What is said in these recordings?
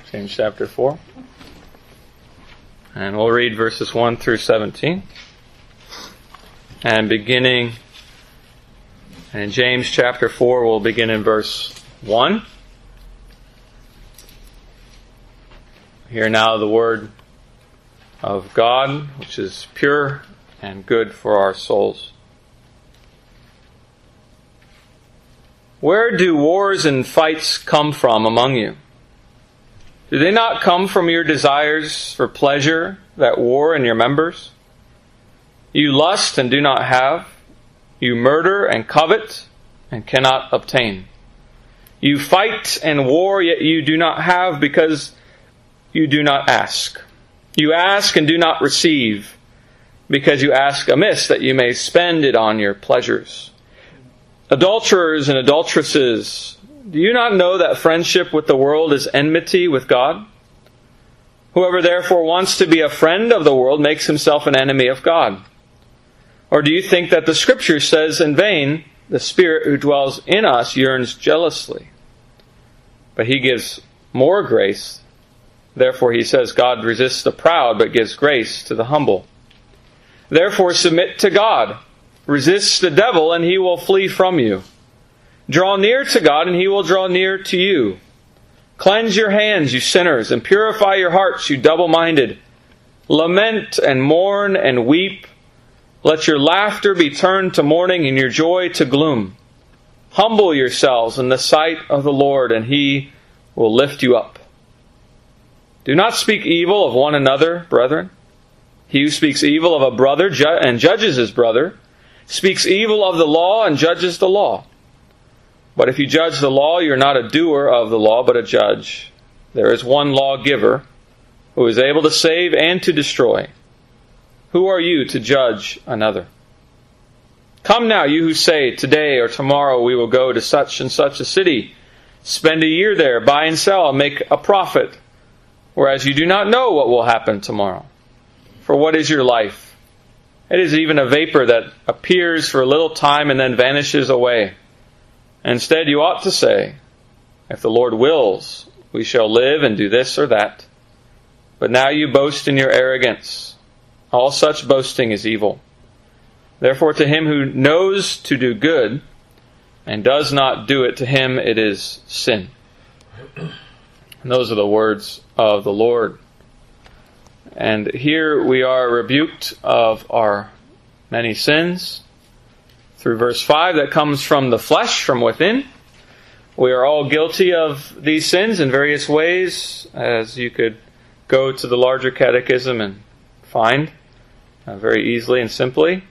James chapter 4. And we'll read verses 1 through 17. And beginning in James chapter 4, we'll begin in verse 1. Hear now the word of God, which is pure and good for our souls. Where do wars and fights come from among you? Do they not come from your desires for pleasure that war in your members? You lust and do not have. You murder and covet and cannot obtain. You fight and war, yet you do not have because you do not ask. You ask and do not receive because you ask amiss that you may spend it on your pleasures. Adulterers and adulteresses, do you not know that friendship with the world is enmity with God? Whoever therefore wants to be a friend of the world makes himself an enemy of God. Or do you think that the Scripture says in vain, the Spirit who dwells in us yearns jealously? But He gives more grace. Therefore He says, God resists the proud, but gives grace to the humble. Therefore submit to God. Resist the devil, and he will flee from you. Draw near to God, and He will draw near to you. Cleanse your hands, you sinners, and purify your hearts, you double-minded. Lament and mourn and weep. Let your laughter be turned to mourning and your joy to gloom. Humble yourselves in the sight of the Lord, and He will lift you up. Do not speak evil of one another, brethren. He who speaks evil of a brother and judges his brother speaks evil of the law and judges the law. But if you judge the law, you are not a doer of the law, but a judge. There is one lawgiver who is able to save and to destroy. Who are you to judge another? Come now, you who say, today or tomorrow we will go to such and such a city, spend a year there, buy and sell, and make a profit, whereas you do not know what will happen tomorrow. For what is your life? It is even a vapor that appears for a little time and then vanishes away. Instead, you ought to say, if the Lord wills, we shall live and do this or that. But now you boast in your arrogance. All such boasting is evil. Therefore, to him who knows to do good and does not do it, to him it is sin. And those are the words of the Lord. And here we are rebuked of our many sins. Through verse 5, that comes from the flesh, from within. We are all guilty of these sins in various ways, as you could go to the larger catechism and find very easily and simply.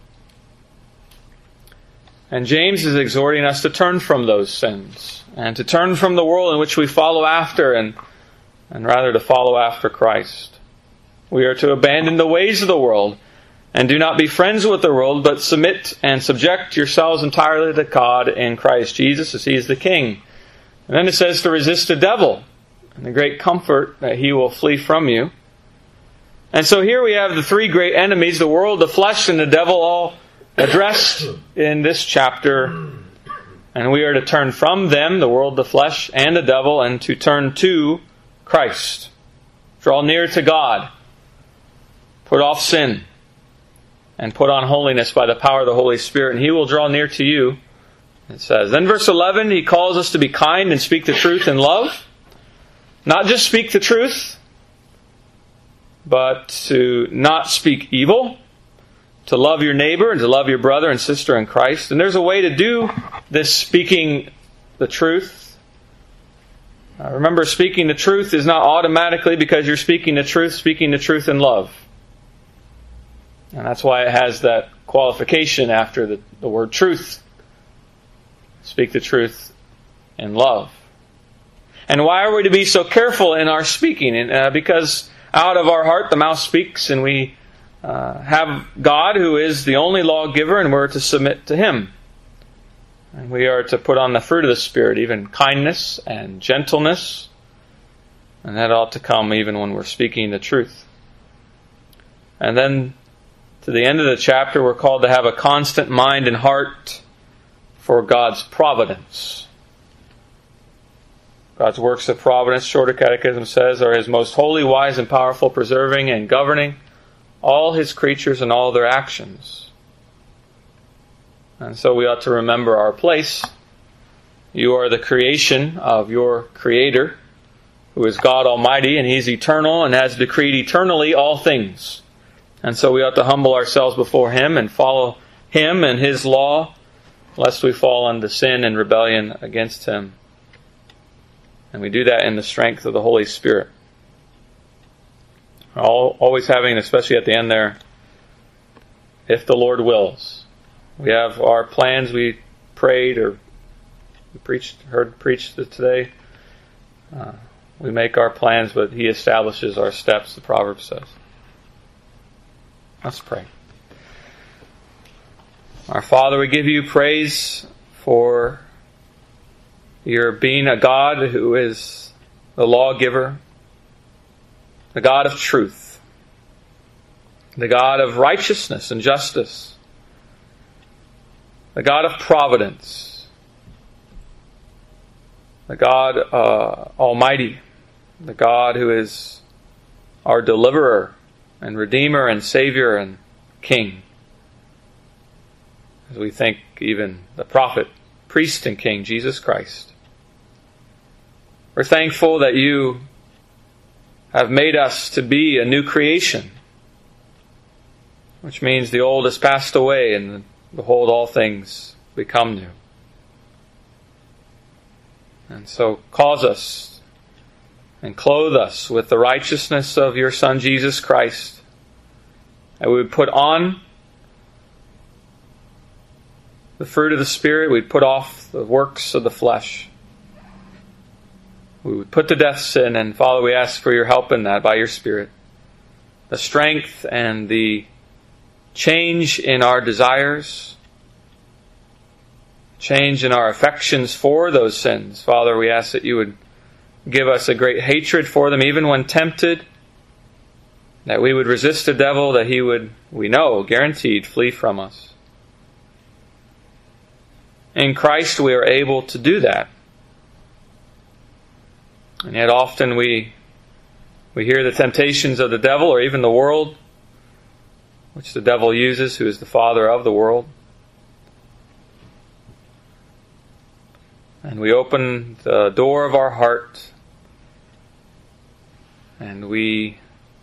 And James is exhorting us to turn from those sins and to turn from the world in which we follow after and rather to follow after Christ. We are to abandon the ways of the world and do not be friends with the world, but submit and subject yourselves entirely to God in Christ Jesus as He is the King. And then it says to resist the devil and the great comfort that he will flee from you. And so here we have the three great enemies, the world, the flesh, and the devil, all addressed in this chapter. And we are to turn from them, the world, the flesh, and the devil, and to turn to Christ. Draw near to God. Put off sin. And put on holiness by the power of the Holy Spirit, and He will draw near to you. It says. Then verse 11, He calls us to be kind and speak the truth in love. Not just speak the truth, but to not speak evil. To love your neighbor and to love your brother and sister in Christ. And there's a way to do this speaking the truth. Remember, speaking the truth is not automatically because you're speaking the truth in love. And that's why it has that qualification after the word truth. Speak the truth in love. And why are we to be so careful in our speaking? Because out of our heart the mouth speaks, and we have God who is the only lawgiver, and we're to submit to Him. And we are to put on the fruit of the Spirit, even kindness and gentleness. And that ought to come even when we're speaking the truth. And then to the end of the chapter, we're called to have a constant mind and heart for God's providence. God's works of providence, Shorter Catechism says, are His most holy, wise, and powerful, preserving and governing all His creatures and all their actions. And so we ought to remember our place. You are the creation of your Creator, who is God Almighty, and He's eternal and has decreed eternally all things. And so we ought to humble ourselves before Him and follow Him and His law, lest we fall into sin and rebellion against Him. And we do that in the strength of the Holy Spirit. Always having, especially at the end there, if the Lord wills. We have our plans we prayed or we heard preached today. We make our plans, but He establishes our steps, the proverb says. Let's pray. Our Father, we give You praise for Your being a God who is the lawgiver, the God of truth, the God of righteousness and justice, the God of providence, the God Almighty, the God who is our deliverer and Redeemer and Savior and King. As we think even the prophet, priest and King, Jesus Christ. We're thankful that You have made us to be a new creation, which means the old has passed away and behold, all things become new. And so cause us and clothe us with the righteousness of Your Son, Jesus Christ, that we would put on the fruit of the Spirit, we'd put off the works of the flesh. We would put to death sin, and Father, we ask for Your help in that by Your Spirit. The strength and the change in our desires, change in our affections for those sins. Father, we ask that You would give us a great hatred for them, even when tempted, that we would resist the devil, that he would, we know, guaranteed, flee from us. In Christ we are able to do that. And yet often we hear the temptations of the devil or even the world, which the devil uses, who is the father of the world. And we open the door of our heart and we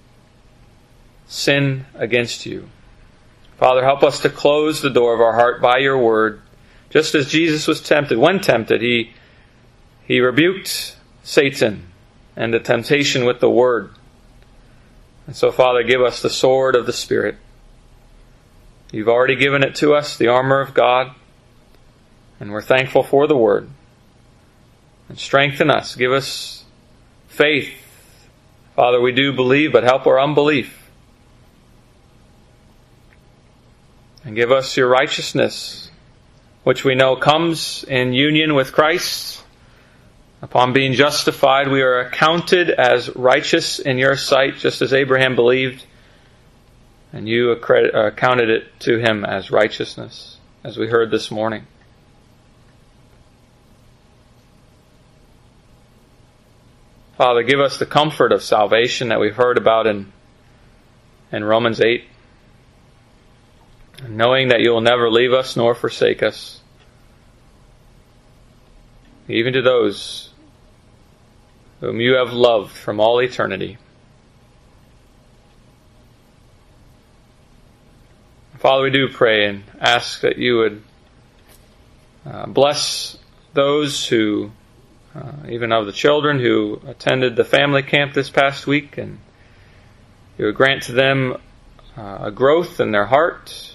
sin against You. Father, help us to close the door of our heart by Your word. Just as Jesus was tempted, when tempted, He rebuked Satan and the temptation with the word. And so, Father, give us the sword of the Spirit. You've already given it to us, the armor of God, and we're thankful for the word. And strengthen us. Give us faith. Father, we do believe, but help our unbelief. And give us Your righteousness, which we know comes in union with Christ. Upon being justified, we are accounted as righteous in Your sight, just as Abraham believed, and You accounted it to him as righteousness, as we heard this morning. Father, give us the comfort of salvation that we've heard about in Romans 8, knowing that You will never leave us nor forsake us, even to those whom You have loved from all eternity. Father, we do pray and ask that You would bless those who, even of the children who attended the family camp this past week, and You would grant to them a growth in their heart,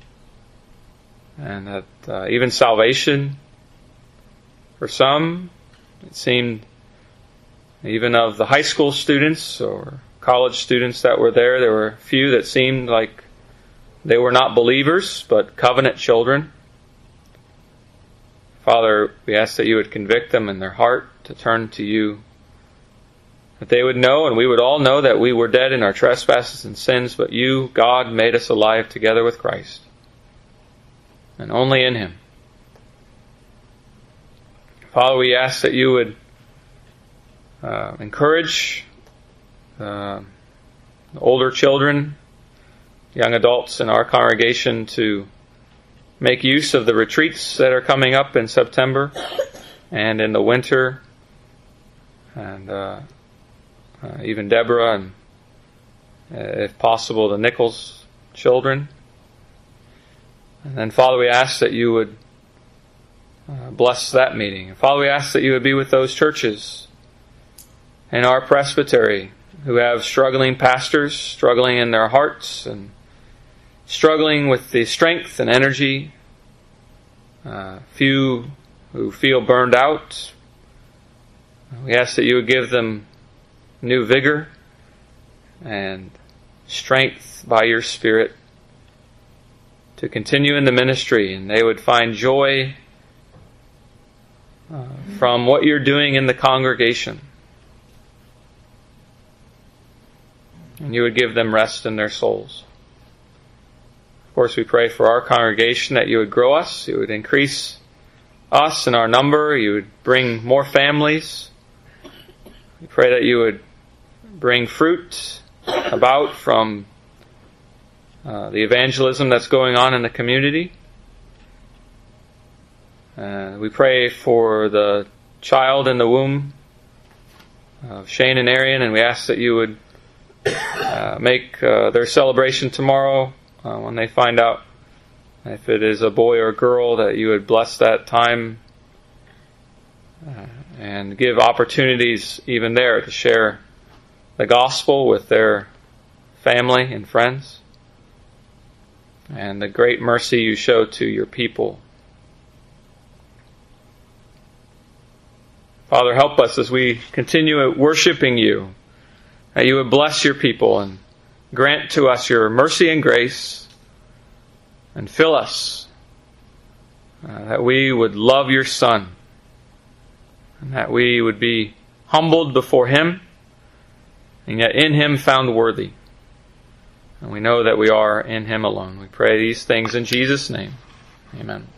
and that even salvation. For some, it seemed, even of the high school students or college students that were there were a few that seemed like they were not believers, but covenant children. Father, we ask that You would convict them in their heart to turn to You, that they would know, and we would all know, that we were dead in our trespasses and sins, but You, God, made us alive together with Christ, and only in Him. Father, we ask that You would encourage older children, young adults in our congregation to make use of the retreats that are coming up in September and in the winter, and even Deborah and, if possible, the Nichols children. And then, Father, we ask that you would bless that meeting. And Father, we ask that you would be with those churches in our presbytery who have struggling pastors, struggling in their hearts, and struggling with the strength and energy. Few who feel burned out. We ask that you would give them new vigor and strength by your Spirit to continue in the ministry, and they would find joy from what you're doing in the congregation. And you would give them rest in their souls. Of course, we pray for our congregation that you would grow us, you would increase us in our number, you would bring more families. We pray that you would bring fruit about from the evangelism that's going on in the community. We pray for the child in the womb of Shane and Arian, and we ask that you would make their celebration tomorrow, when they find out if it is a boy or a girl, that you would bless that time and give opportunities even there to share the gospel with their family and friends, and the great mercy you show to your people. Father, help us as we continue worshiping you, that you would bless your people and grant to us your mercy and grace, and fill us, that we would love your Son, and that we would be humbled before him, and yet in him found worthy. And we know that we are in him alone. We pray these things in Jesus' name. Amen.